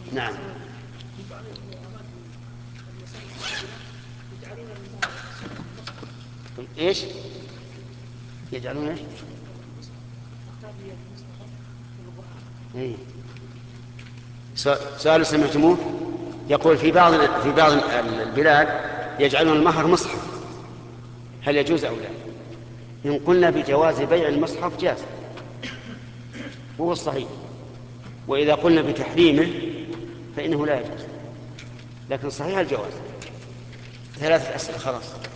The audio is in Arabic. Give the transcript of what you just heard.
نعم. في بعض الأماكن المساجد يجعلون المصحف. ايش يجعلون ايش؟ أختافية المصحف في القرآن. إيه؟ سؤال سمعتموه يقول في بعض البلاد يجعلون المهر مصحف، هل يجوز أو لا؟ إن قلنا بجواز بيع المصحف جاز، هو الصحيح، وإذا قلنا بتحريمه فإنه لا يجوز، لكن صحيح الجواز. 3 أسئلة خلاص.